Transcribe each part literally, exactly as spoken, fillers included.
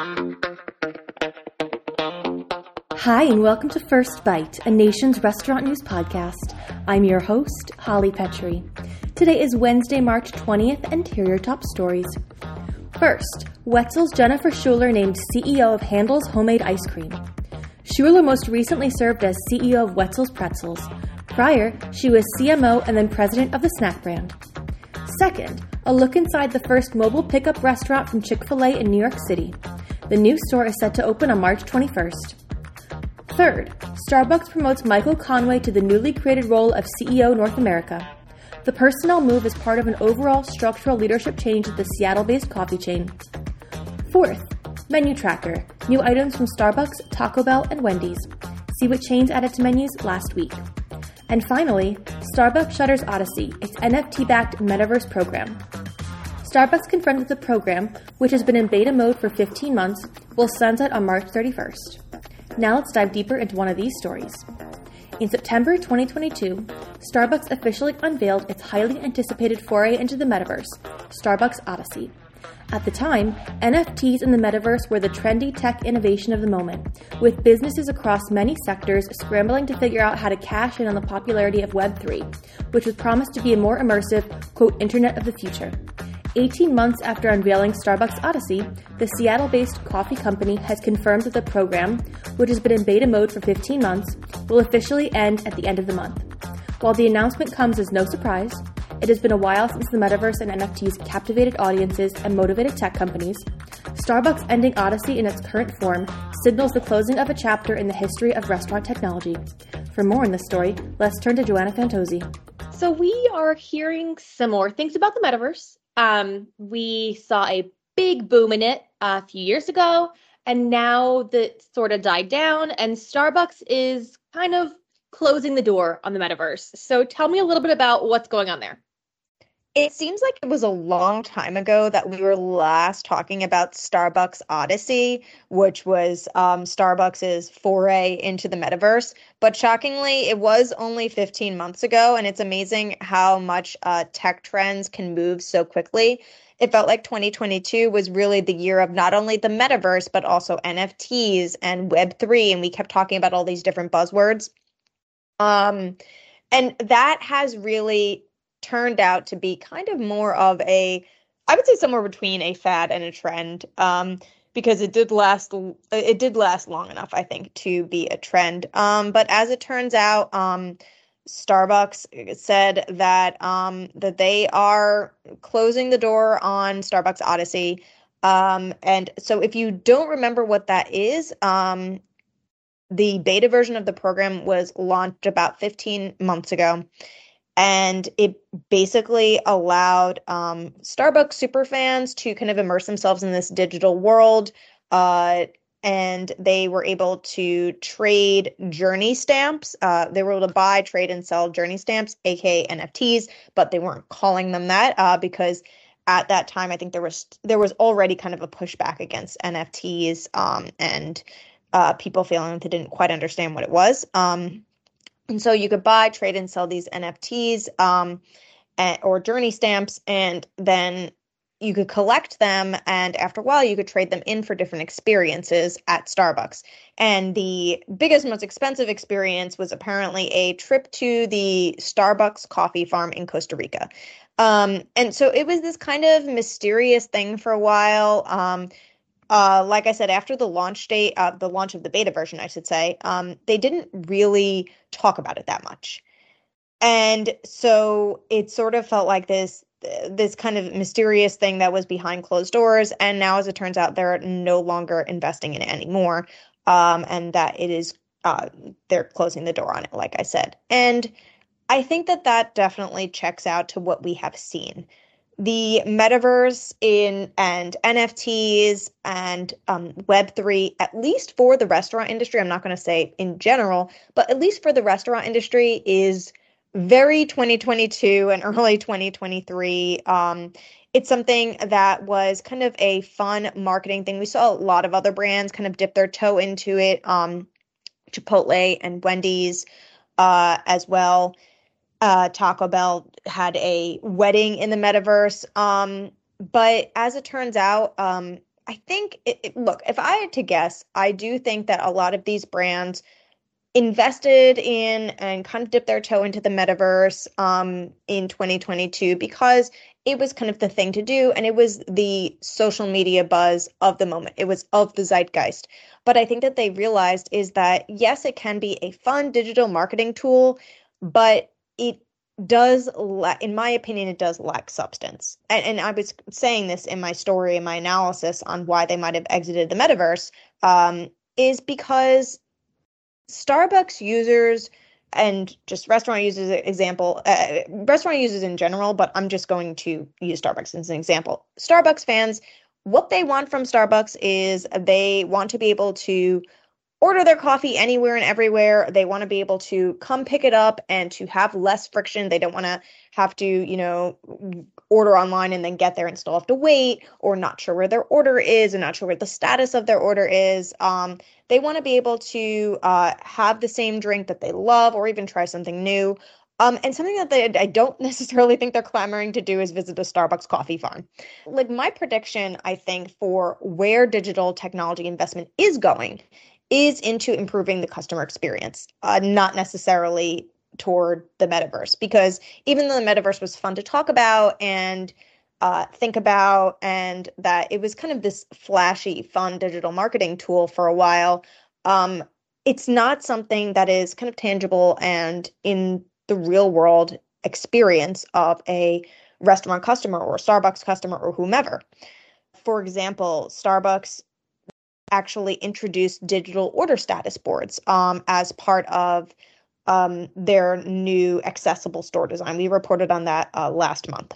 Hi, and welcome to First Bite, a nation's restaurant news podcast. I'm your host, Holly Petrie. Today is Wednesday, March twentieth, and here are your top stories. First, Wetzel's Jennifer Schuler named C E O of Handel's Homemade Ice Cream. Schuler most recently served as C E O of Wetzel's Pretzels. Prior, she was C M O and then president of the snack brand. Second, a look inside the first mobile pickup restaurant from Chick-fil-A in New York City. The new store is set to open on March twenty-first. Third, Starbucks promotes Michael Conway to the newly created role of C E O North America. The personnel move is part of an overall structural leadership change at the Seattle-based coffee chain. Fourth, Menu Tracker, new items from Starbucks, Taco Bell, and Wendy's. See what chains added to menus last week. And finally, Starbucks shutters Odyssey, its N F T-backed metaverse program. Starbucks confirmed that the program, which has been in beta mode for fifteen months, will sunset on March thirty-first. Now let's dive deeper into one of these stories. In September twenty twenty-two, Starbucks officially unveiled its highly anticipated foray into the metaverse, Starbucks Odyssey. At the time, N F Ts in the metaverse were the trendy tech innovation of the moment, with businesses across many sectors scrambling to figure out how to cash in on the popularity of Web three, which was promised to be a more immersive, quote, Internet of the future. eighteen months after unveiling Starbucks Odyssey, the Seattle-based coffee company has confirmed that the program, which has been in beta mode for fifteen months, will officially end at the end of the month. While the announcement comes as no surprise, it has been a while since the metaverse and N F Ts captivated audiences and motivated tech companies. Starbucks ending Odyssey in its current form signals the closing of a chapter in the history of restaurant technology. For more on this story, let's turn to Joanna Fantozzi. So we are hearing similar things about the metaverse. Um, we saw a big boom in it a few years ago, and now that sort of died down, and Starbucks is kind of closing the door on the metaverse. So tell me a little bit about what's going on there. It seems like it was a long time ago that we were last talking about Starbucks Odyssey, which was um, Starbucks' foray into the metaverse. But shockingly, it was only fifteen months ago, and it's amazing how much uh, tech trends can move so quickly. It felt like twenty twenty-two was really the year of not only the metaverse, but also N F Ts and Web three, and we kept talking about all these different buzzwords. Um, and that has really turned out to be kind of more of a, I would say somewhere between a fad and a trend, um, because it did last, it did last long enough, I think, to be a trend. Um, but as it turns out, um, Starbucks said that um, that they are closing the door on Starbucks Odyssey. Um, and so if you don't remember what that is, um, the beta version of the program was launched about fifteen months ago. And it basically allowed um, Starbucks superfans to kind of immerse themselves in this digital world. Uh, and they were able to trade journey stamps. Uh, they were able to buy, trade, and sell journey stamps, aka N F Ts, but they weren't calling them that uh, because at that time, I think there was there was already kind of a pushback against N F Ts um, and uh, people feeling that they didn't quite understand what it was. Um, And so you could buy, trade, and sell these N F Ts um, and, or journey stamps, and then you could collect them. And after a while, you could trade them in for different experiences at Starbucks. And the biggest, most expensive experience was apparently a trip to the Starbucks coffee farm in Costa Rica. Um, and so it was this kind of mysterious thing for a while. Um, Uh, like I said, after the launch date, uh, the launch of the beta version, I should say, um, they didn't really talk about it that much. And so it sort of felt like this, this kind of mysterious thing that was behind closed doors. And now, as it turns out, they're no longer investing in it anymore. Um, and that it is, uh, they're closing the door on it, like I said. And I think that that definitely checks out to what we have seen. The metaverse in and N F Ts and um, Web three, at least for the restaurant industry, I'm not going to say in general, but at least for the restaurant industry, is very twenty twenty-two and early twenty twenty-three. Um, it's something that was kind of a fun marketing thing. We saw a lot of other brands kind of dip their toe into it, um, Chipotle and Wendy's uh, as well. Uh, Taco Bell had a wedding in the metaverse. Um, but as it turns out, um, I think, it, it- look, if I had to guess, I do think that a lot of these brands invested in and kind of dipped their toe into the metaverse um, in twenty twenty-two because it was kind of the thing to do and it was the social media buzz of the moment. It was of the zeitgeist. But I think that they realized is that, yes, it can be a fun digital marketing tool, but it does, la- in my opinion, it does lack substance. And, and I was saying this in my story, in my analysis on why they might have exited the metaverse, um, is because Starbucks users and just restaurant users example, uh, restaurant users in general, but I'm just going to use Starbucks as an example. Starbucks fans, what they want from Starbucks is they want to be able to order their coffee anywhere and everywhere. They want to be able to come pick it up and to have less friction. They don't want to have to, you know, order online and then get there and still have to wait or not sure where their order is and not sure what the status of their order is. Um, they want to be able to uh, have the same drink that they love or even try something new. Um, and something that they, I don't necessarily think they're clamoring to do is visit a Starbucks coffee farm. Like my prediction, I think, for where digital technology investment is going is into improving the customer experience, uh, not necessarily toward the metaverse. Because even though the metaverse was fun to talk about and uh, think about, and that it was kind of this flashy, fun digital marketing tool for a while, um, it's not something that is kind of tangible and in the real world experience of a restaurant customer or a Starbucks customer or whomever. For example, Starbucks actually introduced digital order status boards um, as part of um, their new accessible store design. We reported on that uh, last month.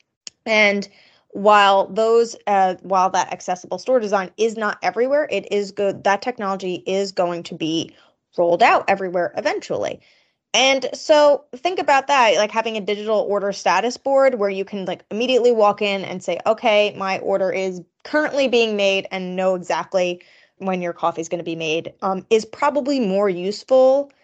And while those, uh, while that accessible store design is not everywhere, it is good. That technology is going to be rolled out everywhere eventually. And so think about that, like having a digital order status board where you can like immediately walk in and say, okay, my order is currently being made and know exactly when your coffee is going to be made, um, is probably more useful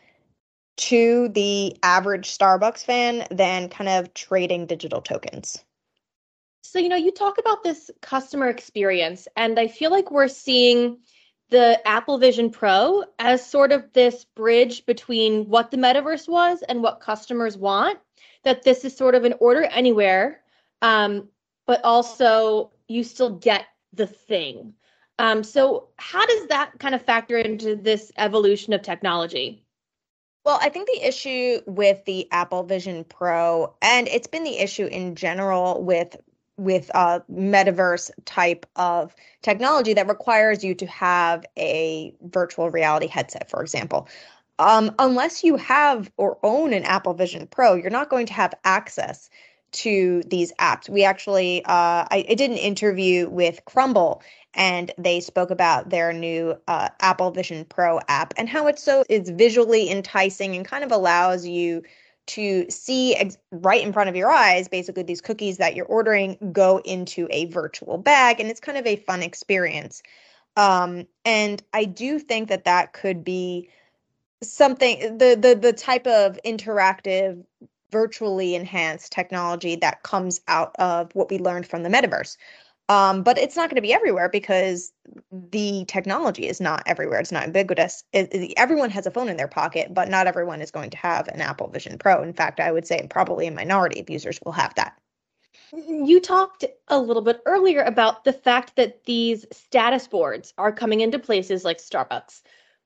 to the average Starbucks fan than kind of trading digital tokens. So, you know, you talk about this customer experience, and I feel like we're seeing the Apple Vision Pro as sort of this bridge between what the metaverse was and what customers want. That this is sort of an order anywhere, um, but also you still get the thing. Um, so, how does that kind of factor into this evolution of technology? Well, I think the issue with the Apple Vision Pro, and it's been the issue in general with with uh, metaverse type of technology that requires you to have a virtual reality headset, for example. Um, unless you have or own an Apple Vision Pro, you're not going to have access to these apps. We actually, uh, I, I did an interview with Crumble, and they spoke about their new uh, Apple Vision Pro app and how it's so it's visually enticing and kind of allows you to see ex- right in front of your eyes, basically these cookies that you're ordering go into a virtual bag, and it's kind of a fun experience. Um, and I do think that that could be something the the the type of interactive virtually enhanced technology that comes out of what we learned from the metaverse. Um, but it's not going to be everywhere because the technology is not everywhere. It's not ubiquitous. It, it- everyone has a phone in their pocket, but not everyone is going to have an Apple Vision Pro. In fact, I would say probably a minority of users will have that. You talked a little bit earlier about the fact that these status boards are coming into places like Starbucks.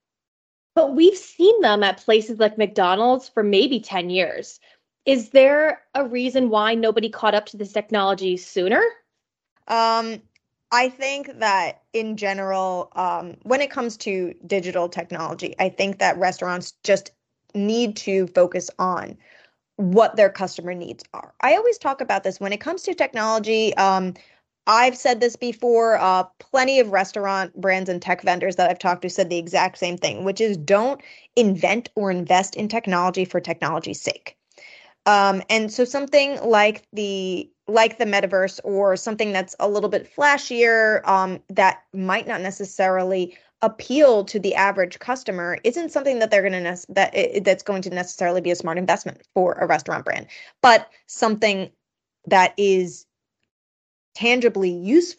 But we've seen them at places like McDonald's for maybe ten years. Is there a reason why nobody caught up to this technology sooner? Um, I think that in general, um, when it comes to digital technology, I think that restaurants just need to focus on what their customer needs are. I always talk about this when it comes to technology. Um, I've said this before. Uh, plenty of restaurant brands and tech vendors that I've talked to said the exact same thing, which is don't invent or invest in technology for technology's sake. Um, and so something like the like the metaverse or something that's a little bit flashier, um, that might not necessarily appeal to the average customer isn't something that they're going to ne- that it, that's going to necessarily be a smart investment for a restaurant brand, but something that is tangibly useful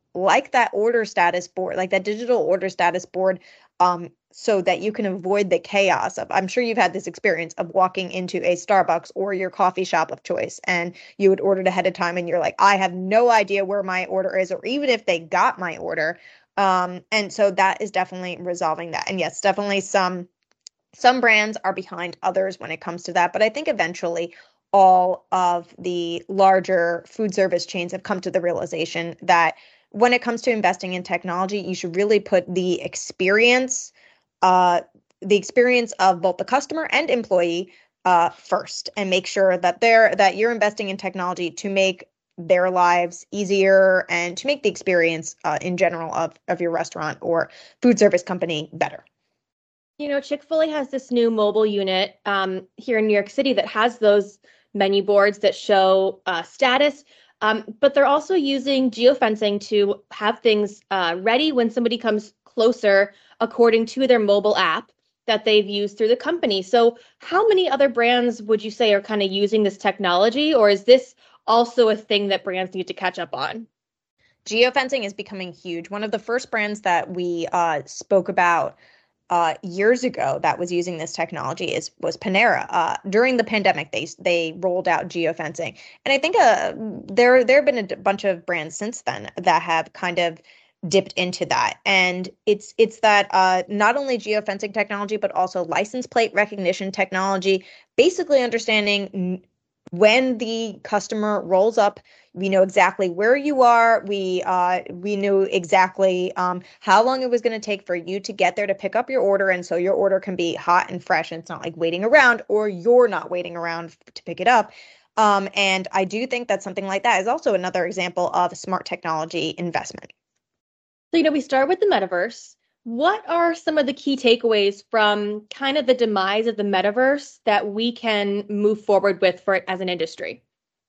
like that order status board, like that digital order status board, um, so that you can avoid the chaos of, I'm sure you've had this experience of walking into a Starbucks or your coffee shop of choice, and you had ordered ahead of time and you're like, I have no idea where my order is, or even if they got my order. Um, and so that is definitely resolving that. And yes, definitely some some brands are behind others when it comes to that. But I think eventually all of the larger food service chains have come to the realization that when it comes to investing in technology, you should really put the experience, uh, the experience of both the customer and employee uh, first, and make sure that they're that you're investing in technology to make their lives easier and to make the experience uh, in general of, of your restaurant or food service company better. You know, Chick-fil-A has this new mobile unit um, here in New York City that has those menu boards that show uh, status, um, but they're also using geofencing to have things uh, ready when somebody comes closer according to their mobile app that they've used through the company. So how many other brands would you say are kind of using this technology, or is this also a thing that brands need to catch up on? Geofencing is becoming huge. One of the first brands that we uh, spoke about Uh, years ago that was using this technology is was Panera. Uh, during the pandemic, they they rolled out geofencing, and I think uh, there there have been a d- bunch of brands since then that have kind of dipped into that. And it's it's that uh, not only geofencing technology, but also license plate recognition technology, basically understanding when the customer rolls up, we know exactly where you are. We uh, we knew exactly um, how long it was going to take for you to get there to pick up your order. And so your order can be hot and fresh. And it's not like waiting around, or you're not waiting around to pick it up. Um, and I do think that something like that is also another example of smart technology investment. So, you know, we start with the metaverse. What are some of the key takeaways from kind of the demise of the metaverse that we can move forward with for it as an industry?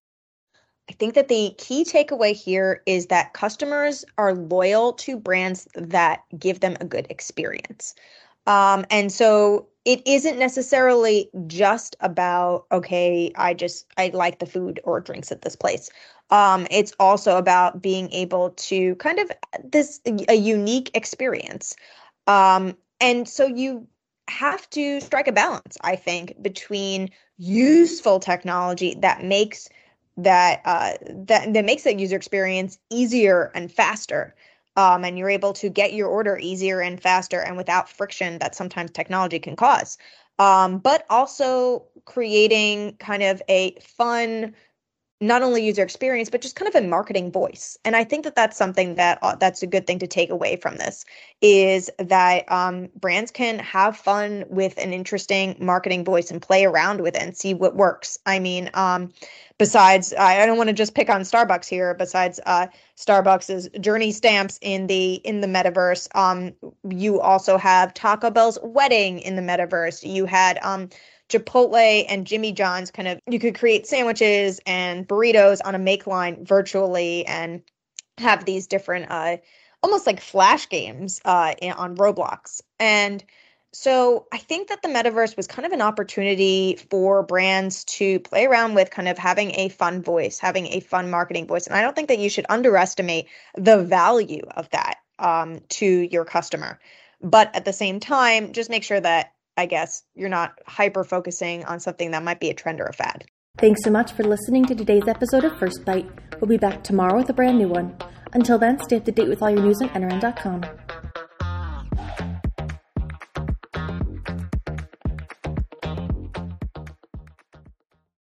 I think that the key takeaway here is that customers are loyal to brands that give them a good experience. Um, and so it isn't necessarily just about, okay, I just, I like the food or drinks at this place. Um, it's also about being able to kind of this, a unique experience. Um, and so you have to strike a balance, I think, between useful technology that makes that uh, that that makes that user experience easier and faster, um, and you're able to get your order easier and faster and without friction that sometimes technology can cause, um, but also creating kind of a fun, not only user experience, but just kind of a marketing voice. And I think that that's something that uh, that's a good thing to take away from this, is that um, brands can have fun with an interesting marketing voice and play around with it and see what works. I mean, um, besides, I, I don't want to just pick on Starbucks here. Besides uh, Starbucks's Journey stamps in the in the metaverse, um, you also have Taco Bell's wedding in the metaverse. You had um, Chipotle and Jimmy John's kind of, you could create sandwiches and burritos on a make line virtually and have these different, uh, almost like flash games uh, on Roblox. And so I think that the metaverse was kind of an opportunity for brands to play around with kind of having a fun voice, having a fun marketing voice. And I don't think that you should underestimate the value of that um, to your customer. But at the same time, just make sure that, I guess, you're not hyper focusing on something that might be a trend or a fad. Thanks so much for listening to today's episode of First Bite. We'll be back tomorrow with a brand new one. Until then, stay up to date with all your news on N R N dot com.